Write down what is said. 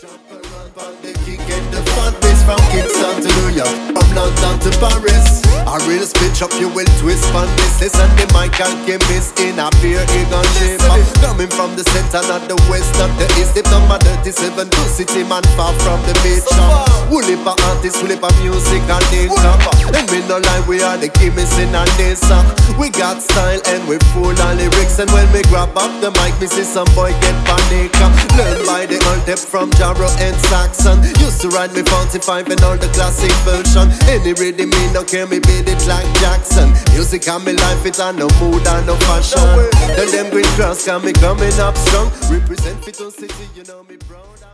Get the fun bass from Kingston to New York, from London to Paris. I really spit up, you will twist on this. Listen, the mic and chemist in a beer, it gon' shape up. Coming from the center, not the west, not the east. If number 37, two city man far from the beach. Woolly pa artists, woolly pa music and nature. And we no lie, we are the chemists in our nation. We got style and we full of lyrics. And when we grab up the mic, we see some boy get panic. Learn by the old depth from Jarrow and Saxon. Used to ride me 45 and all the classic version. Any rhythm me no care, me beat it like Jackson. Music and me life, it on no mood and no fashion. Tell them green cross can me coming up strong. Represent Fitton City, you know me proud.